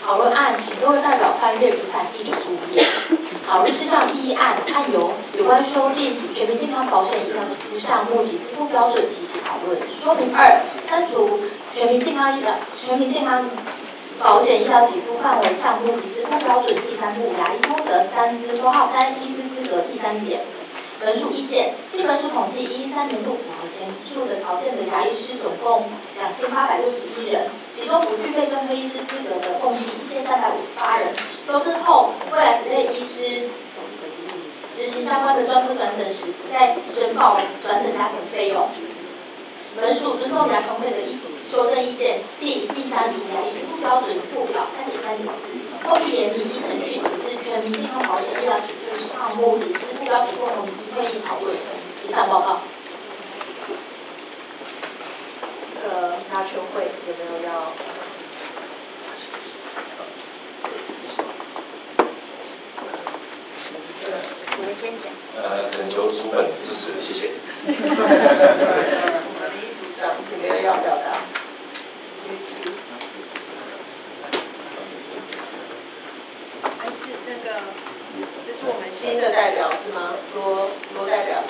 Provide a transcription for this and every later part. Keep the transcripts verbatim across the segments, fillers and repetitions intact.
讨论案，请各位代表翻阅评判第九十五页。讨论事项第一案，案由有关修订全民健康保险医疗给付项目及支付标准提起讨论。说明二，删除全民健康医疗全民健康保险医疗给付范围项目及支付标准第三部牙医通则三之拨号三医师资格第三点。本属意见，经本属统计，一三年度符合前述的条件的牙医师总共两千八百六十一人，其中不具备专科医师资格的共计一千三百五十八人。修正后，未来此类医师执行相关的专科转诊时，不再申报转诊加成费用。本属尊重牙权会的意修正意见，并并删除牙医支付标准附表三点三点四。后续研拟依程序提至全民健康保险医疗给付项目及支付标准共同会议讨论。以上报告。 这个牙权会有没有要？你们先讲。 呃，可能由主本支持，谢谢。 我们李组长有没有要表达？ 还是那个， 这是我们新的代表是吗？罗罗代表。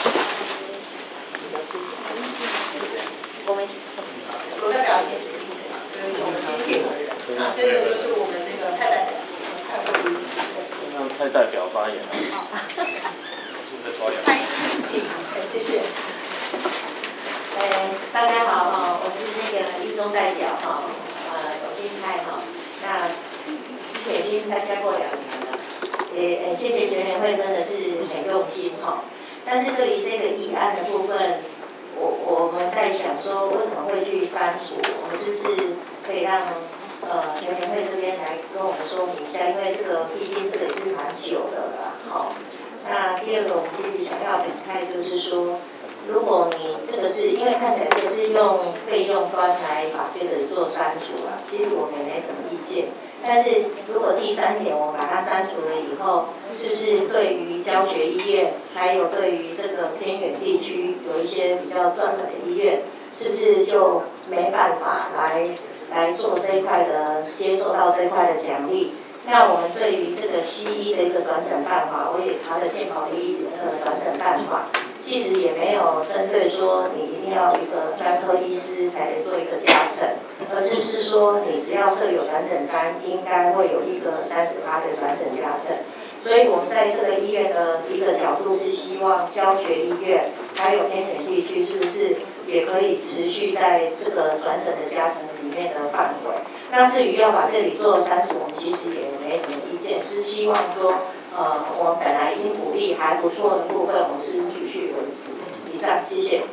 我们罗代表请，这是我们新进的人啊，这个就是我们那个蔡代表，蔡慧仪师。 让蔡代表发言。 好。蔡医师，请，谢谢。 呃，大家好哈，我是那个一中代表哈，呃，我姓蔡哈，那之前已经参加过两年了，也呃谢谢全联会真的是很用心哈，但是对于这个议案的部分，我我们在想说为什么会去删除，我们是不是可以让呃全联会这边来跟我们说明一下，因为这个毕竟这个也是蛮久的了哈。那第二个，我们其实想要表态就是说。如果你这个是因为看起来这个是用费用端来把这个做删除了，其实我们也没什么意见。但是如果第三点我们把它删除了以后，是不是对于教学医院，还有对于这个偏远地区有一些比较专门的医院，是不是就没办法来来做这一块的接受到这一块的奖励？那我们对于这个西医的一个转诊办法，我也查了健保第一呃转诊办法。其实也没有针对说你一定要一个专科医师才能做一个加诊，而是是说你只要设有转诊单，应该会有一个三十趴的转诊加诊。所以我们在这个医院的一个角度是希望教学医院还有偏远地区是不是也可以持续在这个转诊的加诊里面的范围。那至于要把这里做删除，我们其实也没什么意见，是希望说。呃，我们本来已经鼓励还不错的部分，我们是继续维持。以上，谢谢。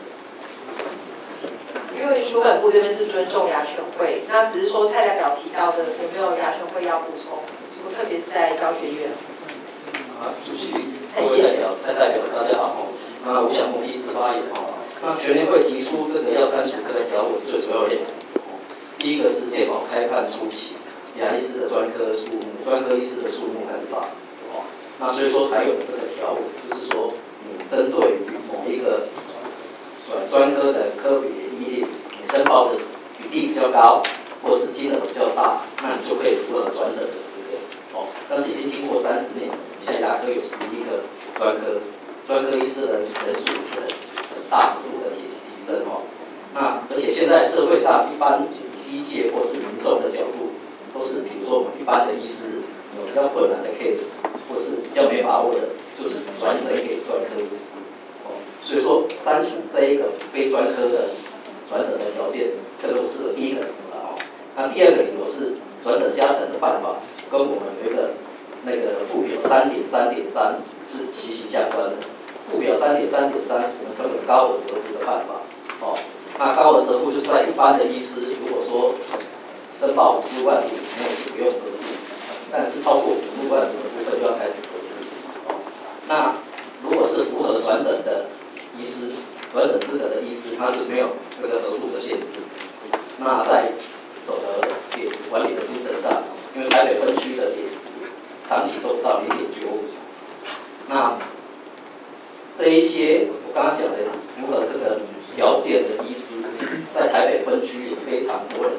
因为书本部这边是尊重牙权会，那只是说蔡代表提到的有没有牙权会要补充？特别是在教学院。 啊，主席，各位代表、蔡代表，大家好。那我想我第一次发言哈。那全联会提出这个要删除这个条文，最主要两个。第一个是健保开办初期，牙医师的专科数目，专科医师的数目很少。那所以说才有了这个条文，就是说，你针对于某一个专专科的科别医例，你申报的比例比较高，或是金额比较大，那你就可以符合转诊的资格。哦，但是已经经过三十年，现在牙科有十一个专科，专科医师人人数是很很大幅度的提提升哦。那而且现在社会上一般医界或是民众的角度，都是比如说我们一般的医师有比较困难的 case。或是比较没把握的，就是转诊给专科医师，哦，所以说删除这一个非专科的转诊的条件，这个是第一个理由了哦。那第二个理由是转诊加成的办法，跟我们有一个那个附表三点三点三是息息相关的。附表三点三点三我们称为高额折付的办法，哦，那高额折付就是在一般的医师，如果说申报五十万笔，没有是不用折付。但是超过五十万的部分就要开始折付。哦，那如果是符合转诊的医师，转诊资格的医师，他是没有这个额度的限制。那在总的铁质管理的精神上，因为台北分区的铁质长期都不到零点九五。那这一些我刚刚讲的符合这个条件的医师，在台北分区有非常多人。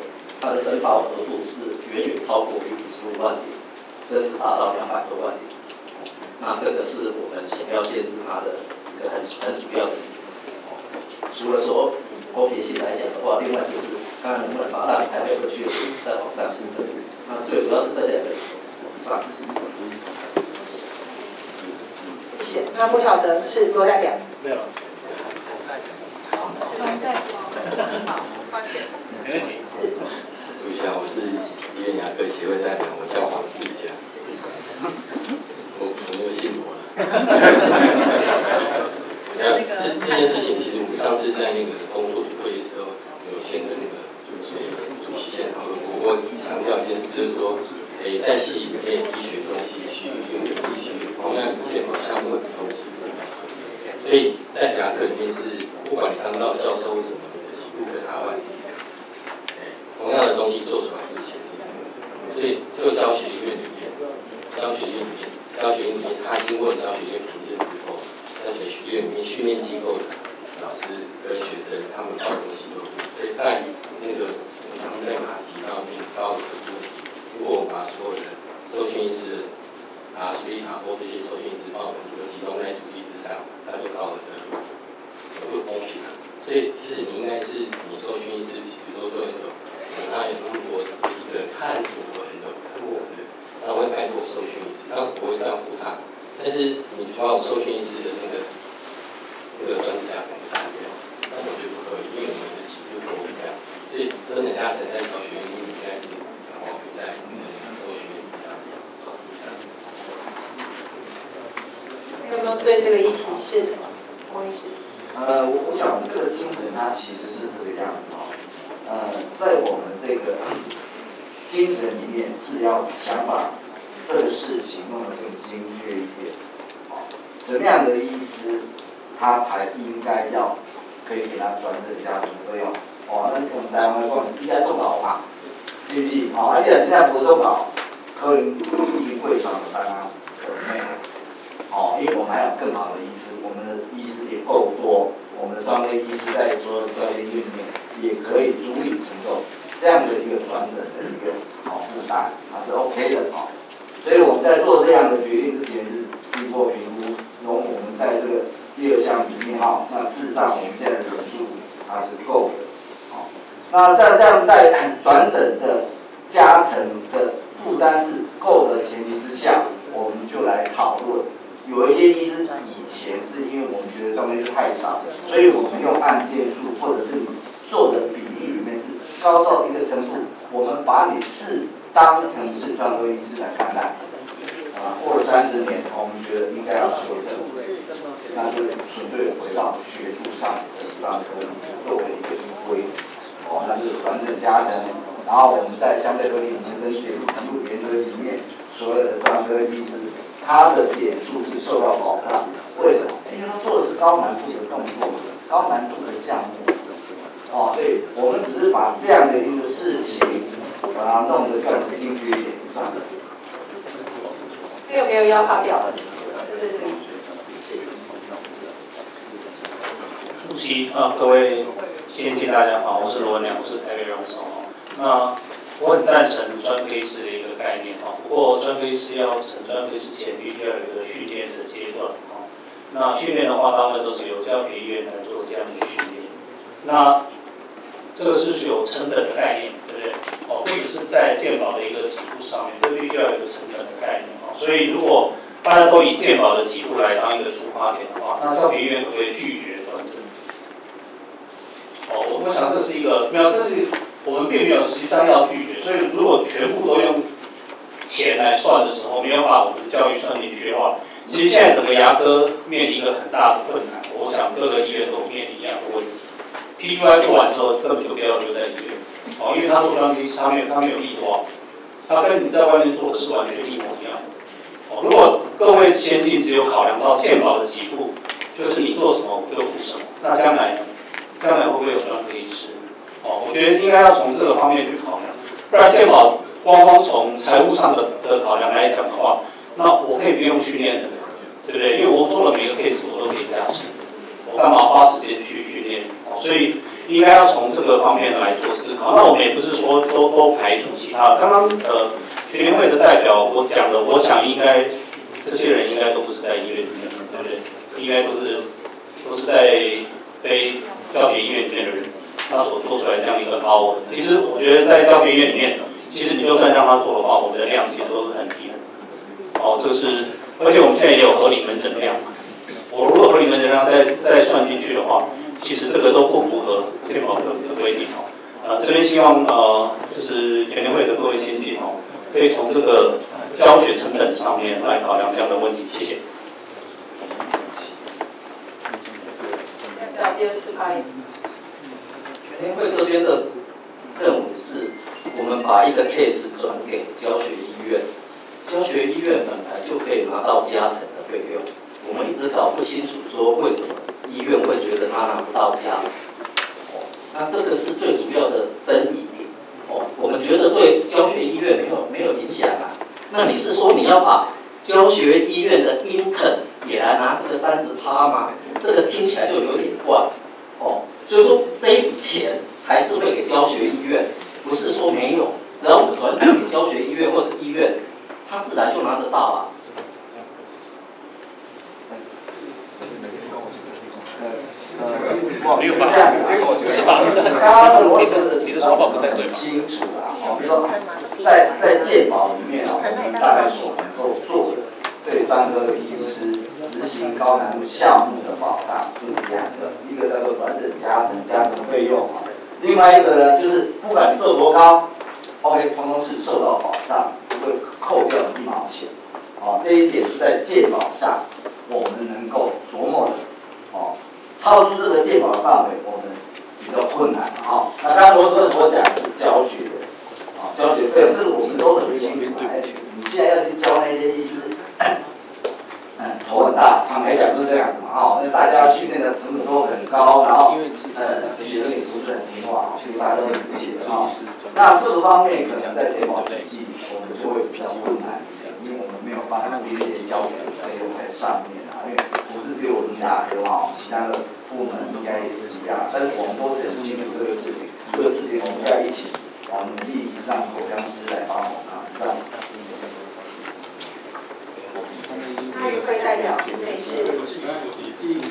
它的申报额度是远远超过于五十五万点，甚至达到两百多万点。那这个是我们想要限制它的一个很很主要的理由。除了说公平性来讲的话，另外就是看能不能把它台北地区的在网站新增。那最主要是这两个以上。 谢谢。那不晓得是罗代表。 没有。 好，抱歉。 没问题。 主席好，我是医院牙科协会代表，我叫黄志佳。我我就姓罗了。那这这件事情，其实我们上次在那个工作组会议的时候，有先跟那个就是主席先讨论过。我强调一件事，就是说，诶，在系里面医学东西、西医用的医学，同样一件项目的东西。所以在牙科里面是，不管你当到教授什么的，起步的台湾，同样的东西做出来就是写字。所以就教学院里面，教学院里面，教学院里面，他经过了教学院评鉴之后，教学院里面训练机构的老师跟学生，他们报的东西都对。但那个我常在马提到那个高的程度，如果我把所有的受训医师啊、水理卡波这些受训医师报的东西都集中在主医师上，那就高了程度，不公平啊。所以其实你应该是你受训医师，比如说做那种。那有如果是一个探索我很有看过我的，那我会拜托我受训医师，但我不会这样唬他。但是你把我受训医师的那个那个专职加给删掉，那我觉得不可以，因为我们的起步不一样。所以真的加成在教学院应该是然后在受训医师上以上。 有没有对这个议题是洪医师？ 呃，我我想这个精神它其实是这个样子哦。呃，在我们这个精神里面是要想把这个事情弄得更精确一点。哦，什么样的医师他才应该要可以给他转诊家属费用？哦，那我们台湾讲应该做好嘛，是不是？哦，啊，你若真正无做好，可能已经过上班啊，可能没有。哦，因为我们还有更好的医师，我们的医师也够多，我们的专业医师在所有的专业院里面也可以足以承受这样的一个转诊的一个好负担，它是 OK 的哦。所以我们在做这样的决定之前是经过评估，然后我们在这个第二项里面哈，那事实上我们现在的人数它是够的，哦。那在这样在转诊的加成的负担是够的前提之下，我们就来讨论。有一些医师以前是因为我们觉得专科医师太少，所以我们用案件数或者是你做的比例里面是高到一个程度，我们把你视当成是专科医师来看待。啊，过了三十年，我们觉得应该要修正，那就纯粹回到学术上的专科医师作为一个依归。哦，那就是转诊加成，然后我们在相对合理民生学术记录原则里面，所有的专科医师。他的点数是受到保障，为什么？因为他做的是高难度的动作，高难度的项目，哦，所以我们只是把这样的一个事情，把它弄得更精确一点上。 还有没有要发表的？针对这个议题，是。 主席啊，各位先进大家好，我是罗文良，我是台北荣总。那我很赞成专科医师的一个概念哈，不过专科医师要成专科医师前，必须要有一个训练的阶段哈。那训练的话，大部分都是由教学医院来做这样的训练。那这个是有成本的概念，对不对？哦，不只是在健保的一个给付上面，这必须要有一个成本的概念哈。所以如果大家都以健保的给付来当一个出发点的话，那教学医院可不可以拒绝转诊？哦，我我想这是一个没有，这是。我们并没有实际上要拒绝，所以如果全部都用钱来算的时候，没有把我们的教育算进去的话，其实现在整个牙科面临一个很大的困难。我想各个医院都面临一样的问题。P G Y 做完之后，根本就不要留在医院，哦，因为他做专科医师，他没有他没有利化，他跟你在外面做的是完全一模一样的。哦，如果各位先进只有考量到健保的给付，就是你做什么我就付什么，那将来呢？将来会不会有专科医师？哦，我觉得应该要从这个方面去考量，不然健保光光从财务上的的考量来讲的话，那我可以不用训练的，对不对？因为我做了每个 case 我都可以加薪，我干嘛花时间去训练？哦，所以应该要从这个方面来做思考。那我们也不是说都都排除其他的。刚刚呃学联会的代表我讲的，我想应该这些人应该都不是在医院里面，对不对？应该都是都是在非教学医院里面的人，他所做出来这样一个报文。其实我觉得在教学医院里面，其实你就算让他做的话，我们的量其实都是很低的。哦，这个是，而且我们现在也有合理门诊量。我如果合理门诊量再再算进去的话，其实这个都不符合健保的规定哦。呃，这边希望呃，就是全联会的各位先进哦，可以从这个教学成本上面来考量这样的问题。谢谢。 要第二次发言。 全联会这边的任务是，我们把一个 case 转给教学医院，教学医院本来就可以拿到加成的费用。我们一直搞不清楚说为什么医院会觉得他拿不到加成，哦，那这个是最主要的争议点。哦，我们觉得对教学医院没有没有影响啊。那你是说你要把教学医院的 income 也来拿这个三十趴吗？这个听起来就有点怪。哦，所以说这一笔钱还是会给教学医院，不是说没有，只要我们转账给教学医院或是医院，他自然就拿得到啊。 没有吧？不是吧？刚刚我说的，你的说法不太对吧？清楚啊，哦，比如说在在健保里面啊，我们大概所能够做的，对专科的医师执行高难度项目的保障，就是两个，一个叫做转诊加成加成费用啊，另外一个呢，就是不管你做多高 ，OK， 通通是受到保障，不会扣掉一毛钱。哦，这一点是在健保上我们能够琢磨的。哦，超出这个健保的范围，我们比较困难啊、哦。那刚刚罗主任所讲的是教学，啊、哦，教学费用这个我们都很清楚。你现在要去教那些医师，嗯，头很大，坦白讲就是这样子嘛，哦，那大家训练的成本都很高，然后呃，学生也不是很听话，所以大家都理解啊、哦。那这个方面可能在健保体系我们就会比较困难一点，因为我们没有办法编列教学费用在上面啊，因为不是只有我们大科啊，其他的部门应该也是一样，但是我们都很清楚这个事情，这个事情我们要一起啊努力让口腔师来帮我们啊，这样。 还有一位代表，这里是。